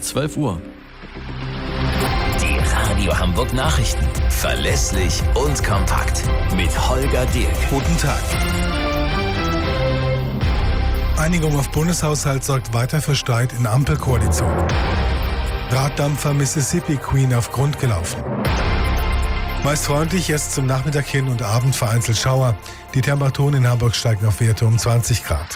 12 Uhr. Die Radio Hamburg Nachrichten. Verlässlich und kompakt. Mit Holger Dirk. Guten Tag. Einigung auf Bundeshaushalt sorgt weiter für Streit in Ampelkoalition. Raddampfer Mississippi Queen auf Grund gelaufen. Meist freundlich, erst zum Nachmittag hin und Abend vereinzelt Schauer. Die Temperaturen in Hamburg steigen auf Werte um 20 Grad.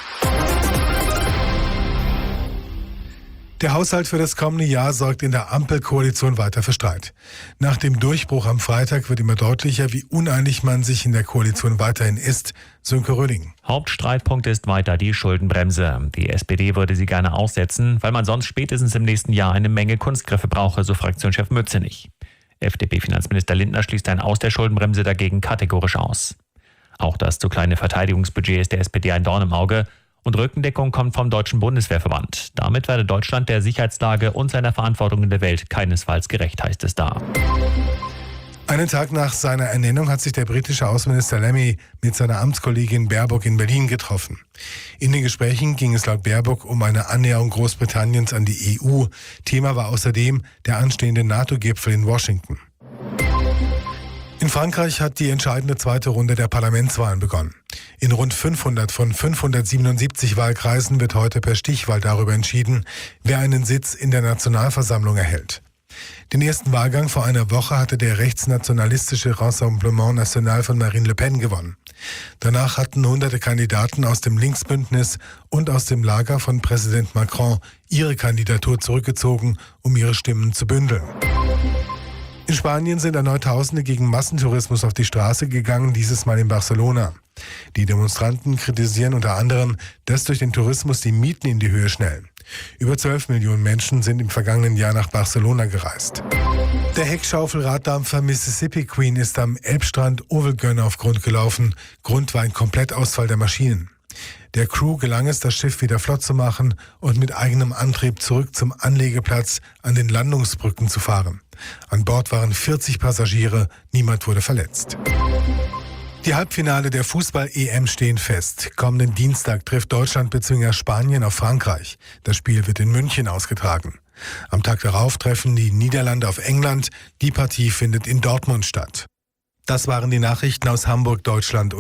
Der Haushalt für das kommende Jahr sorgt in der Ampelkoalition weiter für Streit. Nach dem Durchbruch am Freitag wird immer deutlicher, wie uneinig man sich in der Koalition weiterhin ist. Sönke Röding. Hauptstreitpunkt ist weiter die Schuldenbremse. Die SPD würde sie gerne aussetzen, weil man sonst spätestens im nächsten Jahr eine Menge Kunstgriffe brauche, so Fraktionschef Mützenich. FDP-Finanzminister Lindner schließt ein Aus der Schuldenbremse dagegen kategorisch aus. Auch das zu kleine Verteidigungsbudget ist der SPD ein Dorn im Auge. Und Rückendeckung kommt vom Deutschen Bundeswehrverband. Damit werde Deutschland der Sicherheitslage und seiner Verantwortung in der Welt keinesfalls gerecht, heißt es da. Einen Tag nach seiner Ernennung hat sich der britische Außenminister Lammy mit seiner Amtskollegin Baerbock in Berlin getroffen. In den Gesprächen ging es laut Baerbock um eine Annäherung Großbritanniens an die EU. Thema war außerdem der anstehende NATO-Gipfel in Washington. In Frankreich hat die entscheidende zweite Runde der Parlamentswahlen begonnen. In rund 500 von 577 Wahlkreisen wird heute per Stichwahl darüber entschieden, wer einen Sitz in der Nationalversammlung erhält. Den ersten Wahlgang vor einer Woche hatte der rechtsnationalistische Rassemblement National von Marine Le Pen gewonnen. Danach hatten hunderte Kandidaten aus dem Linksbündnis und aus dem Lager von Präsident Macron ihre Kandidatur zurückgezogen, um ihre Stimmen zu bündeln. In Spanien sind erneut Tausende gegen Massentourismus auf die Straße gegangen, dieses Mal in Barcelona. Die Demonstranten kritisieren unter anderem, dass durch den Tourismus die Mieten in die Höhe schnellen. Über 12 Millionen Menschen sind im vergangenen Jahr nach Barcelona gereist. Der Heckschaufelraddampfer Mississippi Queen ist am Elbstrand Ovelgönne auf Grund gelaufen. Grund war ein Komplettausfall der Maschinen. Der Crew gelang es, das Schiff wieder flott zu machen und mit eigenem Antrieb zurück zum Anlegeplatz an den Landungsbrücken zu fahren. An Bord waren 40 Passagiere, niemand wurde verletzt. Die Halbfinale der Fußball-EM stehen fest. Kommenden Dienstag trifft Deutschland bzw. Spanien auf Frankreich. Das Spiel wird in München ausgetragen. Am Tag darauf treffen die Niederlande auf England. Die Partie findet in Dortmund statt. Das waren die Nachrichten aus Hamburg, Deutschland